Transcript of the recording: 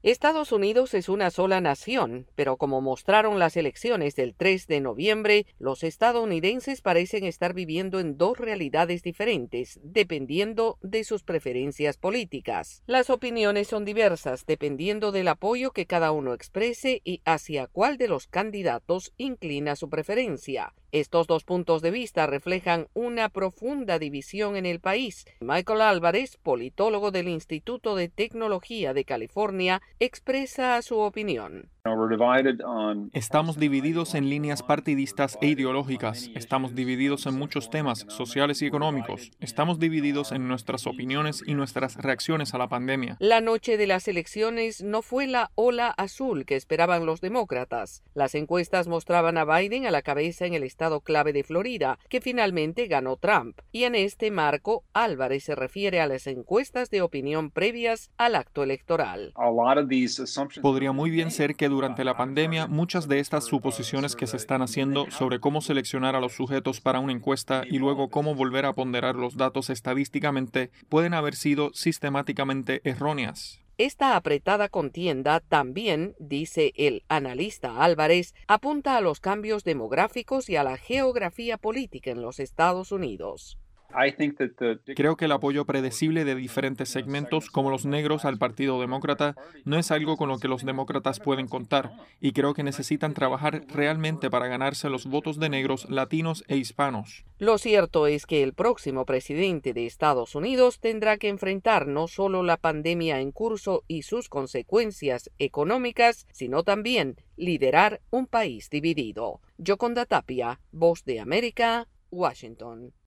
Estados Unidos es una sola nación, pero como mostraron las elecciones del 3 de noviembre, los estadounidenses parecen estar viviendo en dos realidades diferentes, dependiendo de sus preferencias políticas. Las opiniones son diversas, dependiendo del apoyo que cada uno exprese y hacia cuál de los candidatos inclina su preferencia. Estos dos puntos de vista reflejan una profunda división en el país. Michael Álvarez, politólogo del Instituto de Tecnología de California, expresa su opinión. Estamos divididos en líneas partidistas e ideológicas, estamos divididos en muchos temas sociales y económicos, estamos divididos en nuestras opiniones y nuestras reacciones a la pandemia. La noche de las elecciones no fue la ola azul que esperaban los demócratas. Las encuestas mostraban a Biden a la cabeza en el estado clave de Florida, que finalmente ganó Trump. Y en este marco, Álvarez se refiere a las encuestas de opinión previas al acto electoral. Podría muy bien ser que durante la pandemia muchas de estas suposiciones que se están haciendo sobre cómo seleccionar a los sujetos para una encuesta y luego cómo volver a ponderar los datos estadísticamente pueden haber sido sistemáticamente erróneas. Esta apretada contienda también, dice el analista Álvarez, apunta a los cambios demográficos y a la geografía política en los Estados Unidos. Creo que el apoyo predecible de diferentes segmentos, como los negros al Partido Demócrata, no es algo con lo que los demócratas pueden contar, y creo que necesitan trabajar realmente para ganarse los votos de negros, latinos e hispanos. Lo cierto es que el próximo presidente de Estados Unidos tendrá que enfrentar no solo la pandemia en curso y sus consecuencias económicas, sino también liderar un país dividido. Yoconda Tapia, Voz de América, Washington.